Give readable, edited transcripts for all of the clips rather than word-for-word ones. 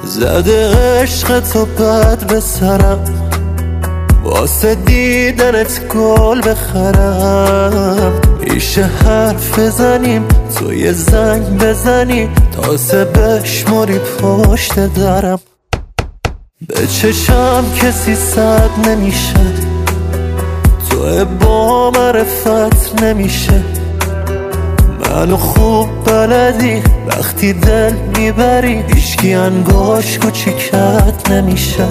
زده عشق تو بد به سرم، واسه دیدنت گل بخرم. میشه حرف بزنیم تو یه زنگ بزنی تازه بشمری پشت درم. به چشم کسی صد نمیشه، تو با معرفت نمیشه. منو خوب بلدی وقتی دل میبری، هیچکی انگاش کوچیکت نمیشه.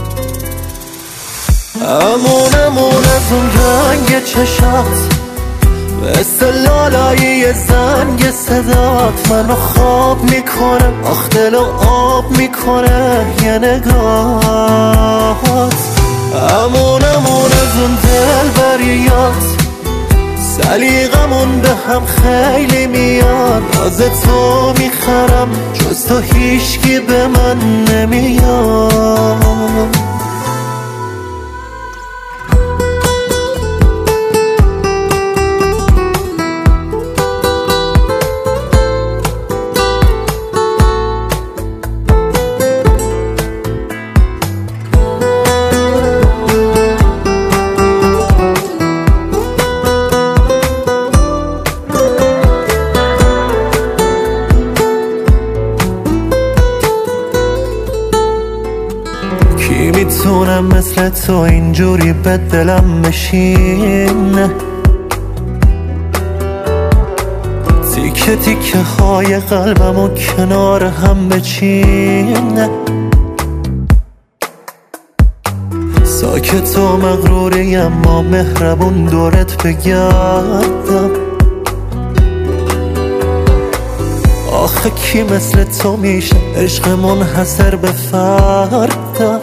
امون از اون رنگ چشات، مثل لالایی زنگ صدات منو خواب میکنه، آخ دلو آب میکنه یه نگاهات. امون از اون دل بریات، سلیقمون به هم خیلی میاد. از تو میخرم جز تو هیچکی به من نمیاد. کی میتونم مثل تو اینجوری به دلم بشینه، تیکه تیکه های قلبمو کنار هم بچینه. ساکت و مغروری اما مهربون دورت بگردم. آخه کی مثل تو میشه عشق منحصر به فردم.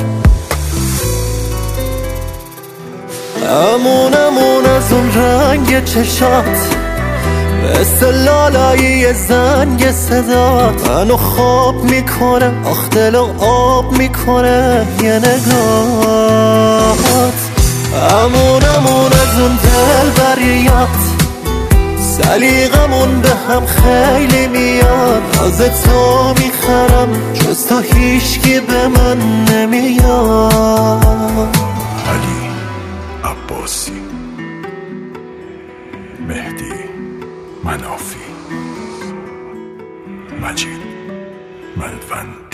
امون از اون رنگ چشات، مثل لالایی زنگ صدات منو خواب میکنه، آخ دلو آب میکنه یه نگاهات. امون از اون دل بریات، سلیقمون به هم خیلی میاد. از تو میخرم جز تو هیچکی به من نمیاد. علی عباسی، مهدی منافی، مجید ملون.